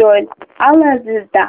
Дойль. Алая звезда.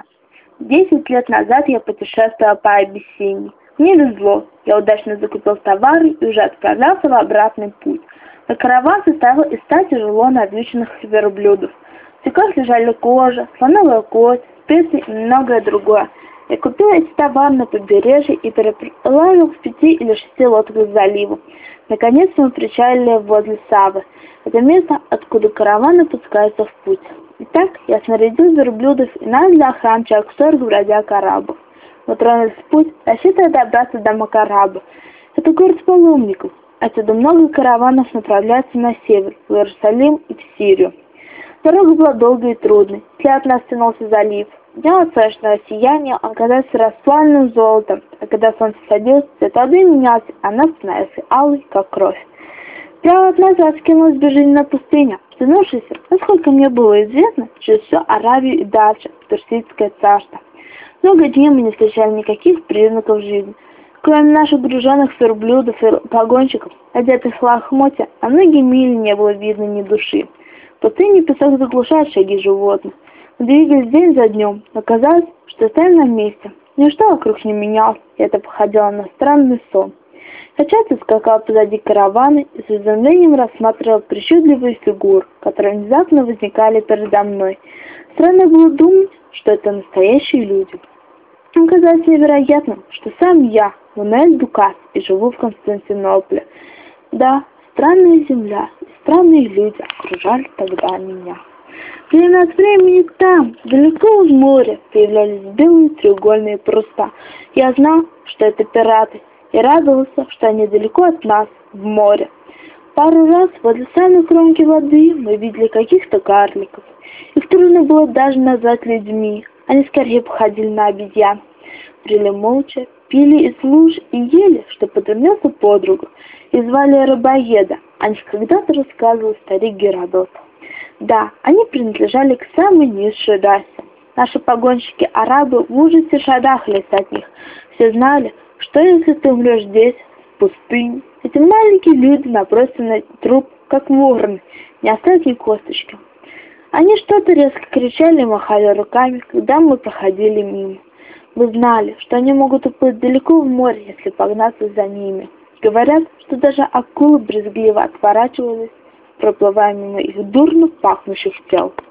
10 лет назад я путешествовала по Абиссинии. Мне везло. Я удачно закупил товары и уже отправлялся в обратный путь. Но караван состоял из 100 тяжело навьюченных верблюдов. В тюках лежали кожа, слоновая кость, специи и многое другое. Я купил эти товары на побережье и переплавил в 5 или 6 лодках к заливу. Наконец мы причалили возле Савы. Это место, откуда караваны пускаются в путь. Итак, я снарядил верблюдов и нанял для охраны человек 40 бродяг-арабов. Мы тронулись в путь, рассчитывая добраться до Макараба. Это город паломников. Отсюда много караванов направляются на север, в Иерусалим и в Сирию. Дорога была долгой и трудной. Вслед от нас тянулся залив. Днем от солнечного сияния он казался расплавленным золотом, а когда солнце садилось, цвет воды менялся, а она становилась алой, как кровь. Прямо от нас раскинулась безжизненная пустыня, тянувшаяся, насколько мне было известно, через всю Аравию и дальше, в Персидское царство. Много дней мы не встречали никаких признаков жизни. Кроме наших груженных верблюдов и погонщиков, одетых в лохмотья, на многие мили не было видно ни души. В пустыне песок заглушает шаги животных. Мы двигались день за днем, но казалось, что стоим на месте. Ничто вокруг не менялось, и это походило на странный сон. Я часто скакал позади каравана и с изумлением рассматривал причудливые фигуры, которые внезапно возникали передо мной. Странно было думать, что это настоящие люди. Мне казалось невероятным, что сам я, Мануэль Дукас, и живу в Константинополе. Да, странная земля и странные люди окружали тогда меня. Время от времени там, далеко в море, появлялись белые треугольные паруса. Я знал, что это пираты, и радовался, что они далеко от нас, в море. Пару раз возле самой кромки воды мы видели каких-то карликов. Их трудно было даже назвать людьми, они скорее походили на обезьян. Брели молча, пили из луж и ели, что подвернется под руку, и звали рыбоеда. О них когда-то рассказывал старик Геродот. Да, они принадлежали к самой низшей расе. Наши погонщики-арабы в ужасе шарахались от них. Все знали, что если ты умрешь здесь, в пустыне, эти маленькие люди набросятся на труп, как вороны, не оставят ни косточки. Они что-то резко кричали и махали руками, когда мы проходили мимо. Мы знали, что они могут уплыть далеко в море, если погнаться за ними. Говорят, что даже акулы брезгливо отворачивались, проплывая мимо их дурно пахнущих тел.